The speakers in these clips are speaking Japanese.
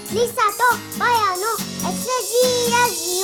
リサとマヤの SG ラジ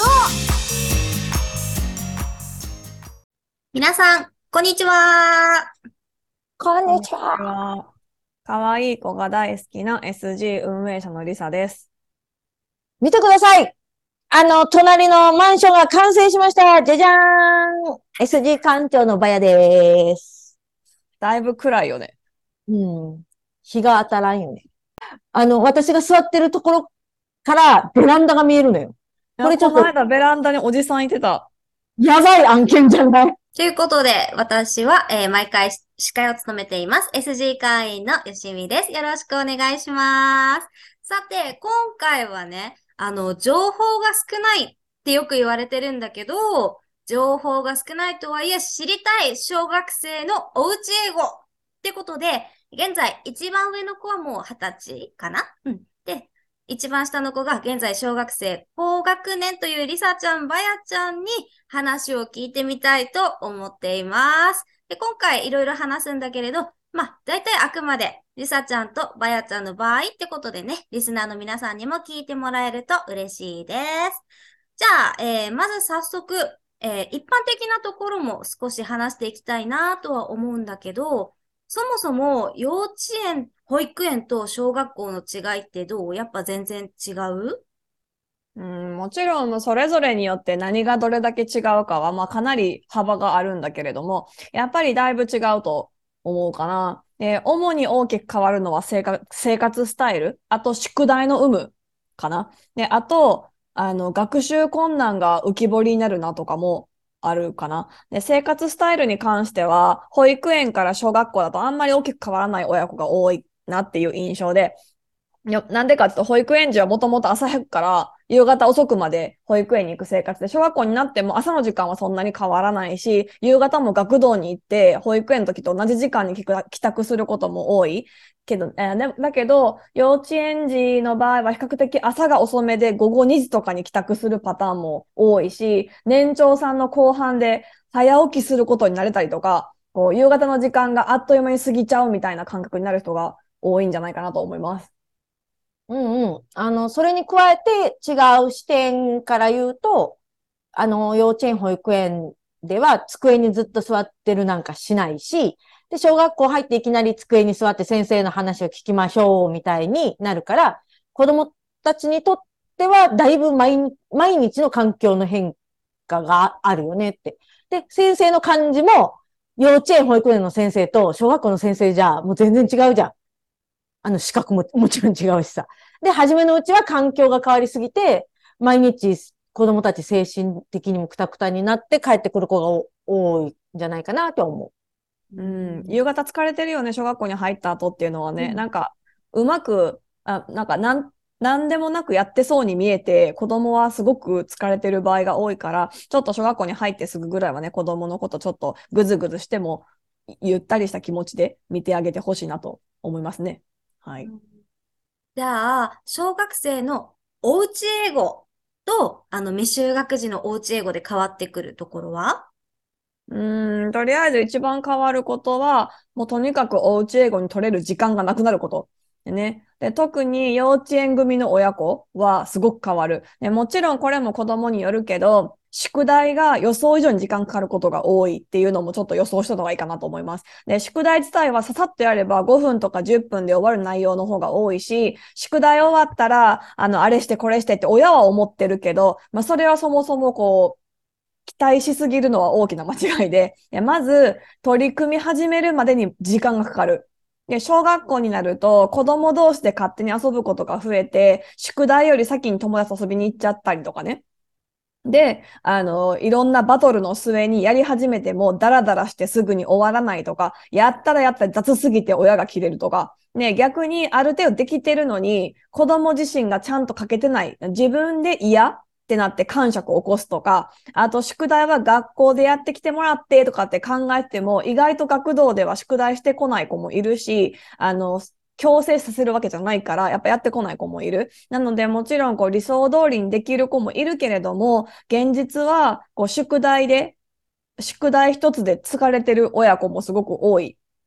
オ。皆さん、こんにちは。 こんこんにちにちは。 は。かわいい子が大好きな SG 運営者のりさです。 見てください。隣のマンションが完成しました。じゃじゃーん。SG 館長のバヤです。 だいぶ暗いよね。 うん。日が当たらんよね。私が座ってるところからベランダが見えるのよ。これちょっとこの間ベランダにおじさんいてた。 やばい案件じゃない？ ということで、私は、毎回司会を務めています。SG 会員のよしみです。よろしくお願いします。さて、今回はね、情報が少ないってよく言われてるんだけど、情報が少ないとはいえ知りたい小学生のおうち英語ってことで、現在一番上の子はもう20歳かな。で、一番下の子が現在小学生高学年というりさちゃん、ばやちゃんに話を聞いてみたいと思っています。で、今回いろいろ話すんだけれど、大体あくまでりさちゃんとばやちゃんの場合ってことでね、リスナーの皆さんにも聞いてもらえると嬉しいです。じゃあ、まず早速、一般的なところも少し話していきたいなとは思うんだけど、そもそも幼稚園、保育園と小学校の違いってどう？やっぱ全然違う？ もちろんそれぞれによって何がどれだけ違うかは、かなり幅があるんだけれども、やっぱりだいぶ違うと思うかな。で、主に大きく変わるのは生活スタイル、あと宿題の有無かな。で、あと、学習困難が浮き彫りになるなとかもあるかな。で、生活スタイルに関しては、保育園から小学校だとあんまり大きく変わらない親子が多いなっていう印象で、なんでかっていうと、保育園児はもともと朝早くから夕方遅くまで保育園に行く生活で、小学校になっても朝の時間はそんなに変わらないし、夕方も学童に行って、保育園の時と同じ時間に帰宅することも多い。だけど、幼稚園児の場合は比較的朝が遅めで午後2時とかに帰宅するパターンも多いし、年長さんの後半で早起きすることになれたりとか、こう夕方の時間があっという間に過ぎちゃうみたいな感覚になる人が多いんじゃないかなと思います。 うんうん。それに加えて違う視点から言うと、幼稚園、保育園では机にずっと座ってるなんかしないし、で、小学校入っていきなり机に座って先生の話を聞きましょうみたいになるから、子供たちにとってはだいぶ毎日の環境の変化があるよねって。で、先生の感じも幼稚園、保育園の先生と小学校の先生じゃもう全然違うじゃん。資格ももちろん違うしさ。で、初めのうちは環境が変わりすぎて、毎日子供たち精神的にもくたくたになって帰ってくる子が多いんじゃないかなと思うん、夕方疲れてるよね、小学校に入った後っていうのはう。うね、 ん。 うまく、なんでもなくやってそうに見えて、子供はすごく疲れてる場合が多いから、ちょっと小学校に入ってすぐぐらいはね、子供のことちょっとぐずぐずしても、ゆったりした気持ちで見てあげてほしいなと思いますね。はい。 じゃあ、小学生のおうち英語と、未就学児のおうち英語で変わってくるところは？ とりあえず一番変わることは、もうとにかくおうち英語に取れる時間がなくなること。でね。で、特に幼稚園組の親子はすごく変わる。で、もちろんこれも子供によるけど、宿題が予想以上に時間かかることが多いっていうのもちょっと予想した方がいいかなと思います。で、宿題自体はささっとやれば5分とか10分で終わる内容の方が多いし、宿題終わったら、あれしてこれしてって親は思ってるけど、それはそもそもこう、期待しすぎるのは大きな間違いで、まず取り組み始めるまでに時間がかかる。で、小学校になると子供同士で勝手に遊ぶことが増えて、宿題より先に友達と遊びに行っちゃったりとかね。で、いろんなバトルの末にやり始めてもダラダラしてすぐに終わらないとか、やったらやったら雑すぎて親が切れるとか、ね、逆にある程度できてるのに、子供自身がちゃんと書けてない、自分で嫌ってなって感触を起こすとか、あと宿題は学校でやってきてもらってとかって考えても、意外と学童では宿題してこない子もいるし、強制させるわけじゃないから、やっぱやってこない子もいる。なので、もちろんこう理想通りにできる子もいるけれども、現実はこう宿題一つで疲れてる親子もすごく多い。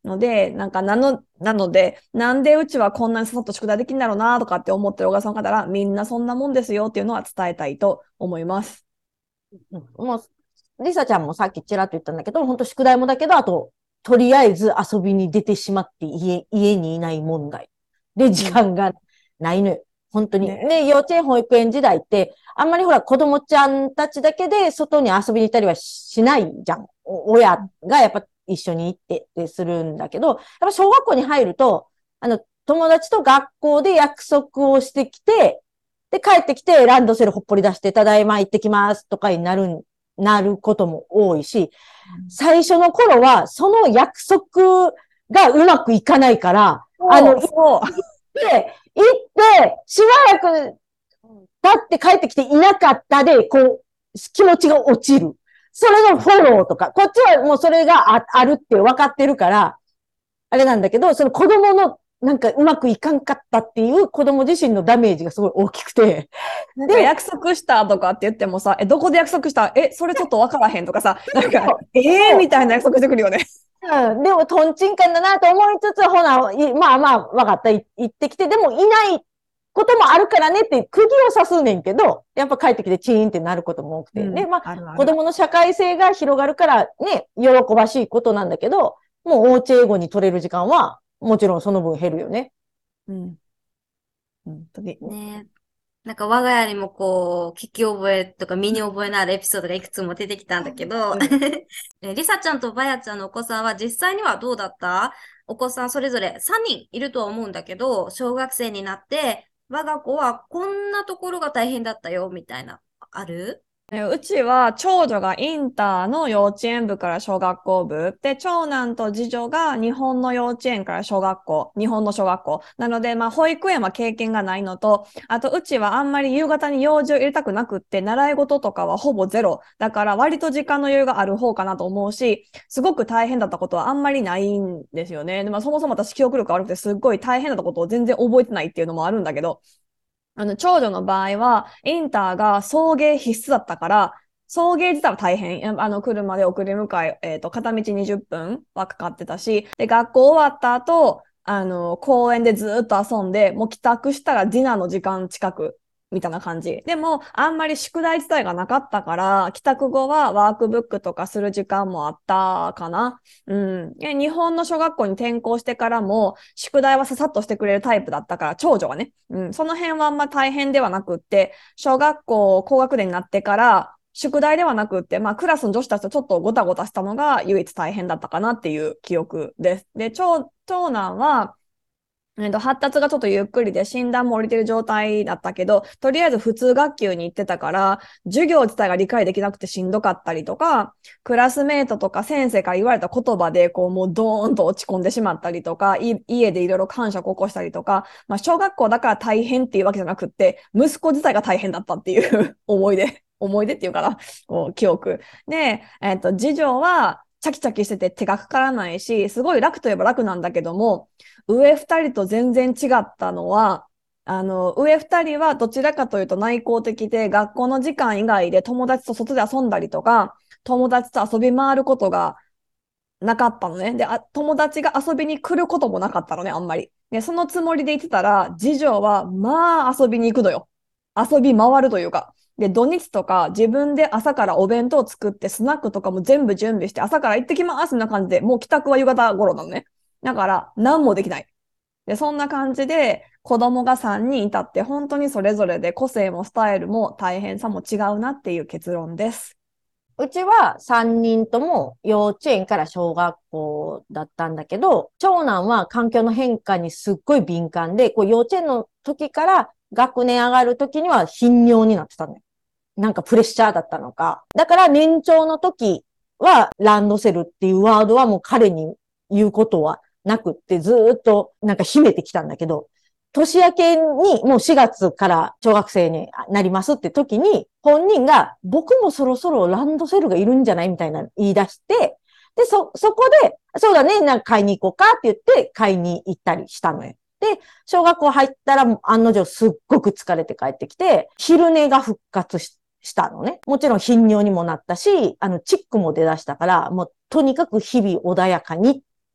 ので、なので、なんでうちはこんなにささっと宿題できるんだろうなとかって思ってる小川さんから、みんなそんなもんですよっていうのは伝えたいと思います。 もう、リサちゃんもさっきちらっと言ったんだけど、本当宿題もだけど、あと、とりあえず遊びに出てしまって家にいない問題。で、時間がないのよ。本当に。 ね。 で、幼稚園、保育園時代って、あんまりほら、子供ちゃんたちだけで外に遊びに行ったりはしないじゃん。親がやっぱ一緒に行ってってするんだけど、やっぱ小学校に入ると、友達と学校で約束をしてきて、で、帰ってきてランドセルほっぽり出して、ただいま行ってきますとかになることも多いし、最初の頃は、その約束がうまくいかないから、 そう。 行って、しばらく経って帰ってきていなかったで、こう、気持ちが落ちる。それのフォローとか、こっちはもうそれがあるって分かってるから、あれなんだけど、その子供のなんかうまくいかんかったっていう子供自身のダメージがすごい大きくて。 なんか約束したとかって言ってもさ、どこで約束した？それちょっとわからへんとかさ、なんか、みたいな約束してくるよね。 うん、でも、トンチンカンだなと思いつつ、ほな、まあまあ、わかった、行ってきて、でもいないこともあるからねって、釘を刺すねんけど、やっぱ帰ってきてチーンってなることも多くて。で、まあ、子供の社会性が広がるからね、喜ばしいことなんだけど、もうおうち英語に取れる時間は、もちろんその分減るよね。 うん。本当に。 ね。なんか我が家にもこう、聞き覚えとか身に覚えのあるエピソードがいくつも出てきたんだけど、リサちゃんとバヤちゃんのお子さんは実際にはどうだった？お子さんそれぞれ3人いるとは思うんだけど、小学生になって、我が子はこんなところが大変だったよ、みたいな、ある？ うちは長女がインターの幼稚園部から小学校部で、長男と次女が日本の幼稚園から小学校、日本の小学校。なので、まあ、保育園は経験がないのと、あと、うちはあんまり夕方に用事を入れたくなくって、習い事とかはほぼゼロ。だから、割と時間の余裕がある方かなと思うし、すごく大変だったことはあんまりないんですよね。で、まあ、そもそも私記憶力悪くて、すっごい大変だったことを全然覚えてないっていうのもあるんだけど、長女の場合は、インターが送迎必須だったから、送迎自体は大変。車で送り迎え、片道20分はかかってたし、で、学校終わった後、公園でずっと遊んで、もう帰宅したらディナーの時間近くみたいな感じ。でも、あんまり宿題自体がなかったから、帰宅後はワークブックとかする時間もあったかな。うん。日本の小学校に転校してからも、宿題はささっとしてくれるタイプだったから、長女はね。うん。その辺はあんま大変ではなくって、小学校高学年になってから、宿題ではなくって、まあ、クラスの女子たちとちょっとごたごたしたのが唯一大変だったかなっていう記憶です。で、長男は、発達がちょっとゆっくりで診断も降りてる状態だったけど、とりあえず普通学級に行ってたから、授業自体が理解できなくてしんどかったりとか、クラスメートとか先生から言われた言葉で、こうもうドーンと落ち込んでしまったりとか、家でいろいろ感触を起こしたりとか、まあ小学校だから大変っていうわけじゃなくって、息子自体が大変だったっていう思い出っていうかな、記憶。で、次女は、チャキチャキしてて手がかからないし、すごい楽といえば楽なんだけども、上二人と全然違ったのは、上二人はどちらかというと内向的で、学校の時間以外で友達と外で遊んだりとか、友達と遊び回ることがなかったのね。で、友達が遊びに来ることもなかったのね、あんまり。で、そのつもりで言ってたら、次女は、まあ遊びに行くのよ。遊び回るというか。で、土日とか自分で朝からお弁当を作ってスナックとかも全部準備して朝から行ってきますみたいな感じで、もう帰宅は夕方頃なのね。だから、何もできない。で、そんな感じで、子供が3人いたって、本当にそれぞれで個性もスタイルも大変さも違うなっていう結論です。 うちは3人とも幼稚園から小学校だったんだけど、長男は環境の変化にすっごい敏感で、こう幼稚園の時から学年上がる時には頻尿になってたのよ。なんかプレッシャーだったのか。だから年長の時はランドセルっていうワードはもう彼に言うことはなくってずーっとなんか秘めてきたんだけど、年明けにもう4月から小学生になりますって時に、本人が僕もそろそろランドセルがいるんじゃないみたいな言い出して、で、そこで、そうだね、なんか買いに行こうかって言って買いに行ったりしたのよ。で、小学校入ったら案の定すっごく疲れて帰ってきて、昼寝が復活したのね。もちろん頻尿にもなったし、チックも出だしたから、もうとにかく日々穏やかにっ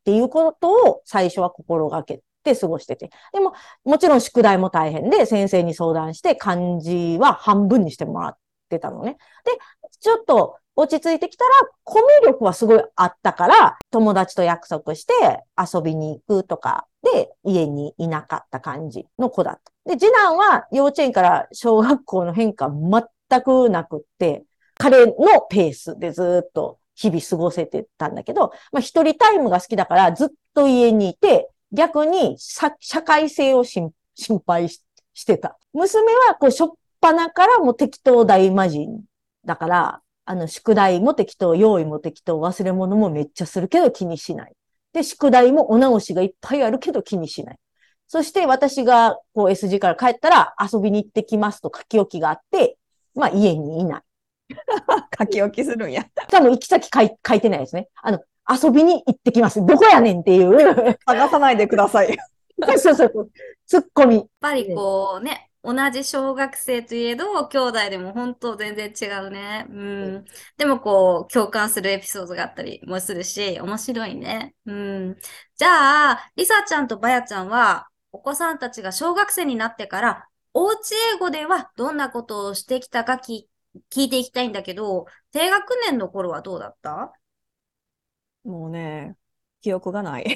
っていうことを最初は心がけて過ごしてて。でも、もちろん宿題も大変で、先生に相談して漢字は半分にしてもらってたのね。で、ちょっと落ち着いてきたら、コミュ力はすごいあったから、友達と約束して遊びに行くとかで、家にいなかった感じの子だった。で、次男は幼稚園から小学校の変化全くなくって、彼のペースでずっと日々過ごせてたんだけど、まあ一人タイムが好きだからずっと家にいて、逆に社会性を心配してた。娘はこう、しょっぱなからもう適当大魔人だから、宿題も適当、用意も適当、忘れ物もめっちゃするけど気にしない。で、宿題もお直しがいっぱいあるけど気にしない。そして私がこう SG から帰ったら遊びに行ってきますと書き置きがあって、まあ家にいない。 書き置きするんや。 多分行き先書いてないですね。遊びに行ってきます。どこやねんっていう。 探さないでください。 そうそうそう。ツッコミ。 やっぱりこうね、同じ小学生といえど、兄弟でも本当全然違うね。うん。でもこう、共感するエピソードがあったりもするし、面白いね。うん。じゃあ、りさちゃんとばやちゃんは、お子さんたちが小学生になってから、おうち英語ではどんなことをしてきたか聞いていきたいんだけど、低学年の頃はどうだった？ もうね、記憶がない。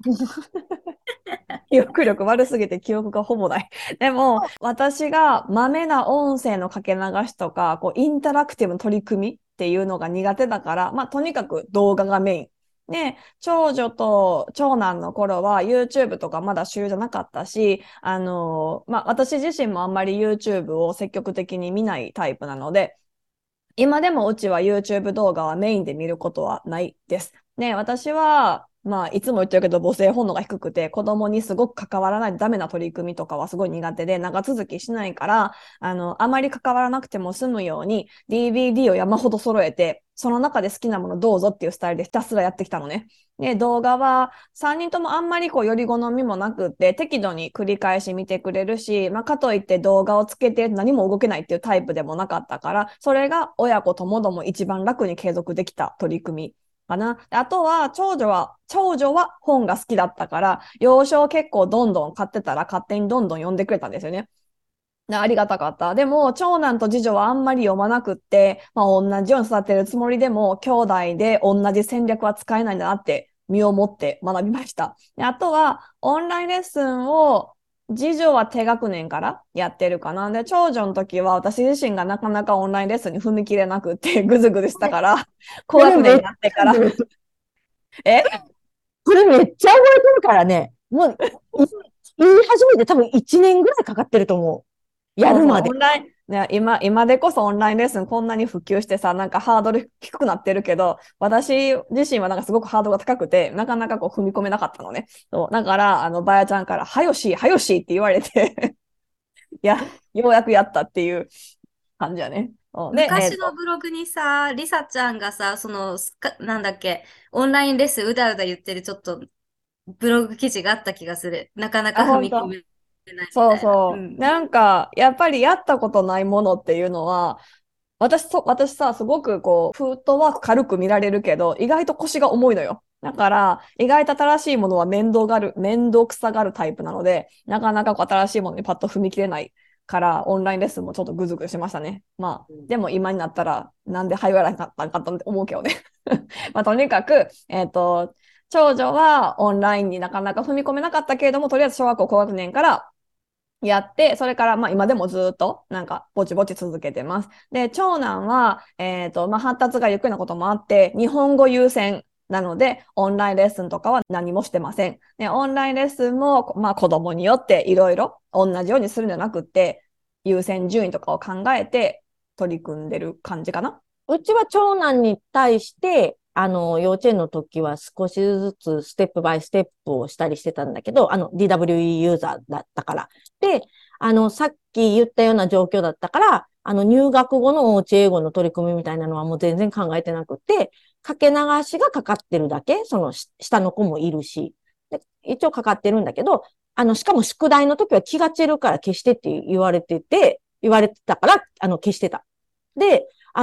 記憶力悪すぎて記憶がほぼない。でも、私がまめな音声のかけ流しとか、こう、インタラクティブの取り組みっていうのが苦手だから、まあ、とにかく動画がメイン。で、長女と長男の頃は YouTube とかまだ主流じゃなかったし、まあ、私自身もあんまり YouTube を積極的に見ないタイプなので、今でもうちは YouTube 動画はメインで見ることはないです。ね、私は、まあ、いつも言ってるけど母性本能が低くて、子供にすごく関わらないとダメな取り組みとかはすごい苦手で、長続きしないから、あまり関わらなくても済むように DVD を山ほど揃えて、その中で好きなものどうぞっていうスタイルでひたすらやってきたのね。で、動画は3人ともあんまりこう、より好みもなくって、適度に繰り返し見てくれるし、まあ、かといって動画をつけて何も動けないっていうタイプでもなかったから、それが親子ともども一番楽に継続できた取り組みかな。あとは、長女は本が好きだったから、洋書を結構どんどん買ってたら勝手にどんどん読んでくれたんですよね。ありがたかった。でも、長男と次女はあんまり読まなくって、まあ、同じように育てるつもりでも、兄弟で同じ戦略は使えないんだなって、身をもって学びました。で、あとは、オンラインレッスンを、次女は低学年からやってるかな。で、長女の時は私自身がなかなかオンラインレッスンに踏み切れなくって、ぐずぐずしたから、高学年になってから、えこれめっちゃ覚えてるからね。もう、言い始めて多分1年ぐらいかかってると思う。やそうそう、 るまで。 オンライン、ね、今でこそオンラインレッスンこんなに普及してさ、なんかハードル低くなってるけど、私自身はなんかすごくハードルが高くて、なかなかこう踏み込めなかったのね。そう、だから、ばやちゃんから、はよし、はよしって言われていや、ようやくやったっていう感じやね。で、 昔のブログにさ、りさちゃんがさ、なんだっけ、オンラインレッスンうだうだ言ってるちょっとブログ記事があった気がする。なかなかあ、 踏本当。 み込めないみそうたいな。うそう。 ん。 なんか、やっぱりやったことないものっていうのは、私さ、すごくこう、フットワーク軽く見られるけど、意外と腰が重いのよ。だから、意外と新しいものは面倒くさがるタイプなので、なかなかこう新しいものにパッと踏み切れないから、オンラインレッスンもちょっとぐずぐずしましたね。まあ、でも今になったら、なんで入らなかったんかって思うけどね。まあ、とにかく、長女はオンラインになかなか踏み込めなかったけれども、とりあえず小学校高学年からやって、それからまあ今でもずっとなんかぼちぼち続けてます。で、長男は、まあ発達がゆっくりなこともあって、日本語優先なので、オンラインレッスンとかは何もしてません。で、オンラインレッスンも、まあ子供によっていろいろ同じようにするんじゃなくって、優先順位とかを考えて取り組んでる感じかな。 うちは長男に対して、幼稚園の時は少しずつステップバイステップをしたりしてたんだけど、DWE ユーザーだったから。で、さっき言ったような状況だったから、入学後のおうち英語の取り組みみたいなのはもう全然考えてなくて、かけ流しがかかってるだけ、下の子もいるし。で一応かかってるんだけど、しかも宿題の時は気が散るから消してって言われてたから、消してた。で、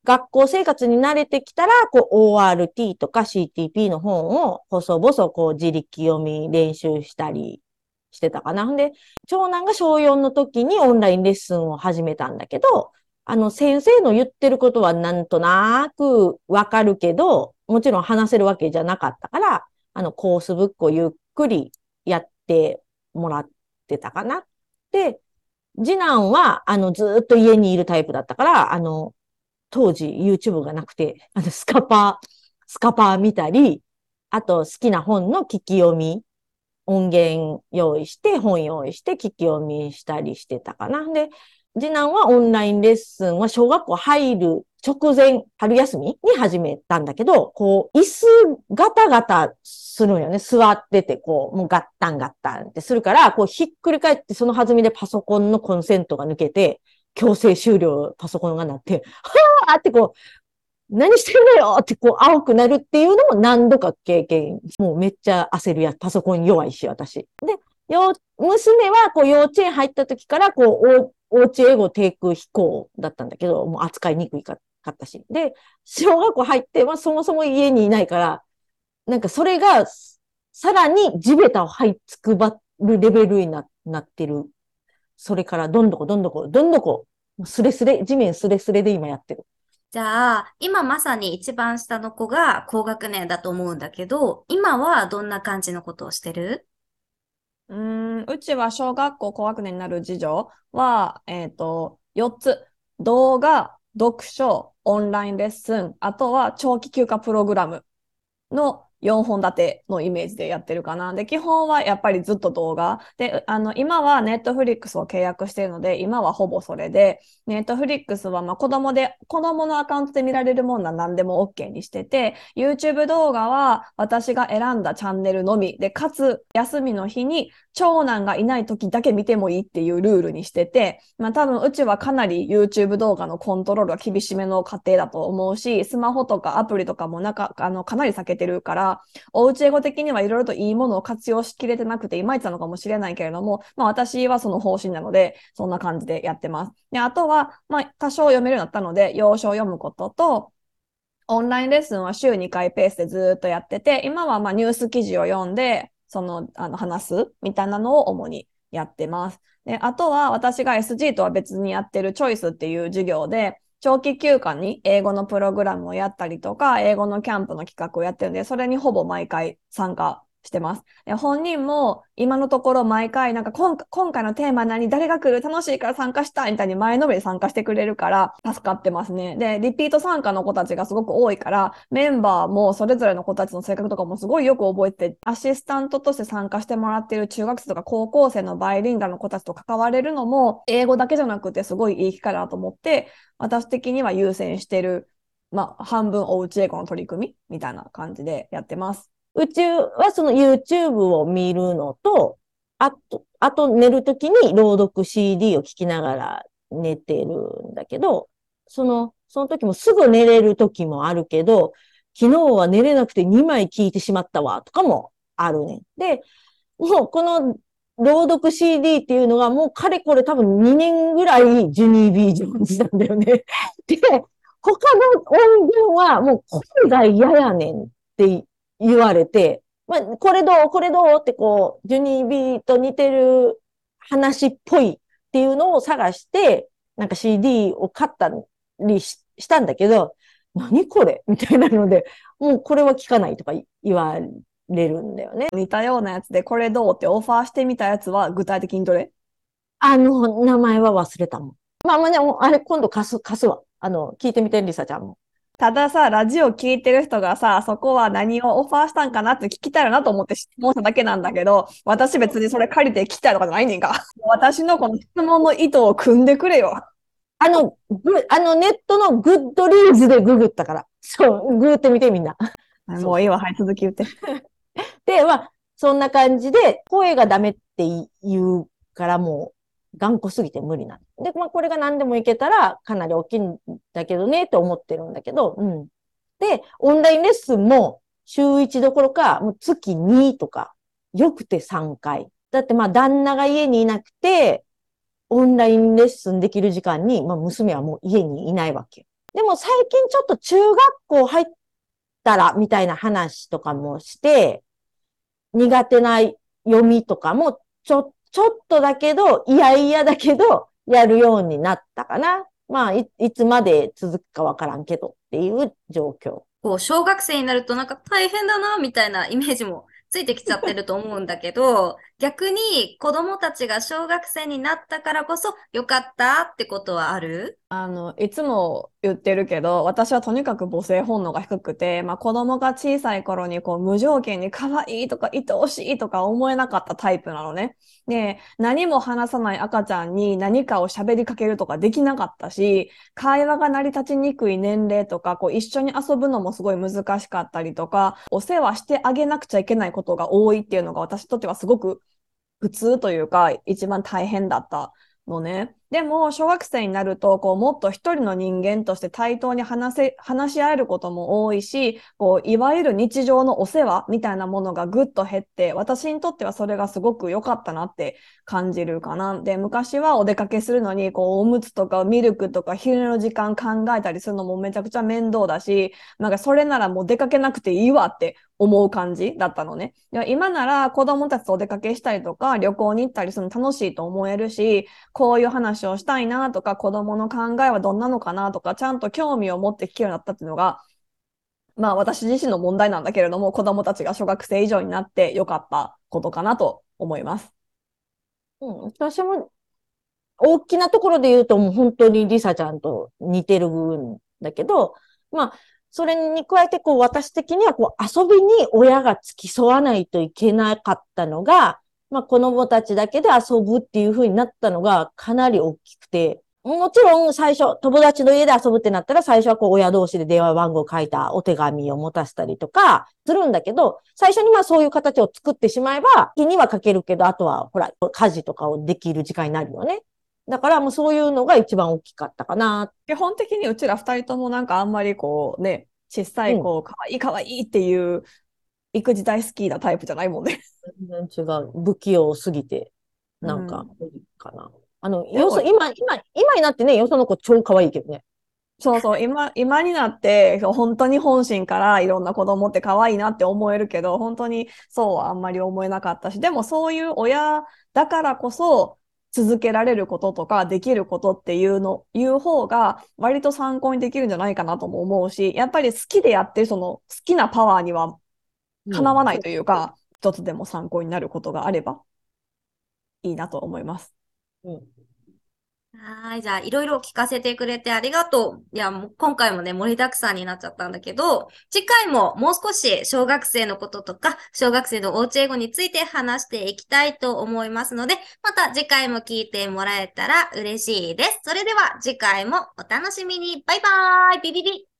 学校生活に慣れてきたら、こう ORT とか CTP の本を細々こう自力読み練習したりしてたかな。で、長男が小4の時にオンラインレッスンを始めたんだけど、先生の言ってることはなんとなくわかるけど、もちろん話せるわけじゃなかったから、コースブックをゆっくりやってもらってたかな。で、次男は、ずーっと家にいるタイプだったから、当時 YouTube がなくて、スカパー見たり、あと好きな本の聞き読み、音源用意して、本用意して聞き読みしたりしてたかな。で、次男はオンラインレッスンは小学校入る直前、春休みに始めたんだけど、こう、椅子ガタガタするんよね。座ってて、こう、もうガッタンガッタンってするから、こう、ひっくり返ってその弾みでパソコンのコンセントが抜けて、強制終了パソコンがなって、はぁーってこう、何してんのよってこう青くなるっていうのも何度か経験。もうめっちゃ焦るやパソコン弱いし、私。で、娘はこう幼稚園入った時からこう、おうち英語低空飛行だったんだけど、もう扱いにくいかったし。で、小学校入って、まあそもそも家にいないから、なんかそれがさらに地べたを這いつくばるレベルになってる。それからどんどこ、スレスレ、地面スレスレで今やってる。 じゃあ、今まさに一番下の子が高学年だと思うんだけど、今はどんな感じのことをしてる？ うちは小学校高学年になる次女は、4つ。動画、読書、オンラインレッスン、あとは長期休暇プログラムの4本立てのイメージでやってるかな。で、基本はやっぱりずっと動画。で、今はネットフリックスを契約しているので、今はほぼそれで、ネットフリックスはまあ子供のアカウントで見られるものは何でも OK にしてて、YouTube 動画は私が選んだチャンネルのみで、かつ休みの日に長男がいない時だけ見てもいいっていうルールにしてて、まあ多分うちはかなり YouTube 動画のコントロールが厳しめの家庭だと思うし、スマホとかアプリとかもかなり避けてるから、おうち英語的にはいろいろといいものを活用しきれてなくていまいちなのかもしれないけれども、まあ私はその方針なので、そんな感じでやってます。で、あとは、まあ多少読めるようになったので、要所を読むことと、オンラインレッスンは週2回ペースでずっとやってて、今はまあニュース記事を読んで、話すみたいなのを主にやってます。で、あとは私が SG とは別にやってるチョイスっていう授業で、長期休暇に英語のプログラムをやったりとか、英語のキャンプの企画をやってるんで、それにほぼ毎回参加してます。で、本人も今のところ毎回なんか今回のテーマ何誰が来る楽しいから参加したいみたいに前のめり参加してくれるから助かってますね。で、リピート参加の子たちがすごく多いから、メンバーもそれぞれの子たちの性格とかもすごいよく覚えて、アシスタントとして参加してもらっている中学生とか高校生のバイリンガルの子たちと関われるのも、英語だけじゃなくてすごいいい機会だと思って、私的には優先してる、まあ、半分おうち英語の取り組みみたいな感じでやってます。 うちはその YouTube を見るのと、あと寝るときに朗読 CD を聞きながら寝てるんだけど、その時もすぐ寝れる時もあるけど、昨日は寝れなくて2枚聞いてしまったわ、とかもあるね。で、もうこの朗読 CD っていうのがもうかれこれ多分2年ぐらいジュニー・ビー・ジョーンズなんだよね。で、他の音源はもう声が嫌やねんって言われて、まあ、これどうってこう、ジュニービーと似てる話っぽいっていうのを探して、なんか CD を買ったりしたんだけど、何これみたいなので、もうこれは聞かないとか言われるんだよね。 似たようなやつでこれどうってオファーしてみたやつは具体的にどれ？ 名前は忘れたもん。まあまあね、あれ今度貸すわ。聞いてみて、リサちゃんも。 たださ、ラジオ聞いてる人がさ、そこは何をオファーしたんかなって聞きたいなと思って質問しただけなんだけど、私別にそれ借りて聞きたいとかじゃないねんか。私のこの質問の意図を組んでくれよ。 ネットのグッドリーズでググったから。そう、ググってみてみんな。 もういいわ、はい、続き言って。 で、まあ、そんな感じで、声がダメって言うからもう、頑固すぎて無理なの。で、まあ、これが何でもいけたら、かなり大きいんだけどね、って思ってるんだけど、うん。で、オンラインレッスンも、週1どころか、もう月2とか、よくて3回。だってまあ、旦那が家にいなくて、オンラインレッスンできる時間に、まあ、娘はもう家にいないわけ。 でも最近ちょっと中学校入ったらみたいな話とかもして、苦手な読みとかもちょっとだけど、いやいやだけど、やるようになったかな。まあ、いつまで続くかわからんけどっていう状況。 こう、小学生になるとなんか大変だな、みたいなイメージもついてきちゃってると思うんだけど、逆に子供たちが小学生になったからこそ良かったってことはある？ いつも言ってるけど、私はとにかく母性本能が低くて、まあ子供が小さい頃にこう無条件に可愛いとか愛おしいとか思えなかったタイプなのね。で、何も話さない赤ちゃんに何かを喋りかけるとかできなかったし、会話が成り立ちにくい年齢とか、こう一緒に遊ぶのもすごい難しかったりとか、お世話してあげなくちゃいけないことが多いっていうのが私にとってはすごく苦痛というか、一番大変だったのね。でも、小学生になると、こう、もっと一人の人間として対等に話し合えることも多いし、こう、いわゆる日常のお世話みたいなものがぐっと減って、私にとってはそれがすごく良かったなって感じるかな。で、昔はお出かけするのに、こう、おむつとかミルクとか昼寝の時間考えたりするのもめちゃくちゃ面倒だし、なんかそれならもう出かけなくていいわって思う感じだったのね。今なら子供たちとお出かけしたりとか旅行に行ったりするの楽しいと思えるし、こういう話をしたいなとか子供の考えはどんなのかなとかちゃんと興味を持って聞けるようになったっていうのが、まあ私自身の問題なんだけれども、子供たちが小学生以上になってよかったことかなと思います。 うん、私も大きなところで言うともう本当にリサちゃんと似てる部分だけど、まあ、それに加えてこう私的にはこう遊びに親が付き添わないといけなかったのが、まあ子供たちだけで遊ぶっていう風になったのがかなり大きくて、もちろん最初、友達の家で遊ぶってなったら最初はこう親同士で電話番号書いたお手紙を持たせたりとかするんだけど、最初にまあそういう形を作ってしまえば、日には書けるけど、あとはほら、家事とかをできる時間になるよね。だからもうそういうのが一番大きかったかな。 基本的にうちら二人ともなんかあんまりこうね、小さいうん。 子、かわいいかわいいっていう育児大好きなタイプじゃないもんね。 全然違う。不器用すぎて、 うなんか、 ん。 かな。 でも今になってね、よその子超可愛いけどね。 そうそう、今になって、そう本当に本心からいろんな子供って可愛いなって思えるけど、本当にそうはあんまり思えなかったし、でもそういう親だからこそ続けられることとかできることっていう方が割と参考にできるんじゃないかなとも思うし、やっぱり好きでやってるその好きなパワーにはうん。 かなわないというか、一つでも参考になることがあればいいなと思います。 うん。 はい。じゃあ、いろいろ聞かせてくれてありがとう。いや、もう今回もね、盛りだくさんになっちゃったんだけど、次回ももう少し小学生のこととか、小学生のおうち英語について話していきたいと思いますので、また次回も聞いてもらえたら嬉しいです。それでは次回もお楽しみに。バイバーイビビビ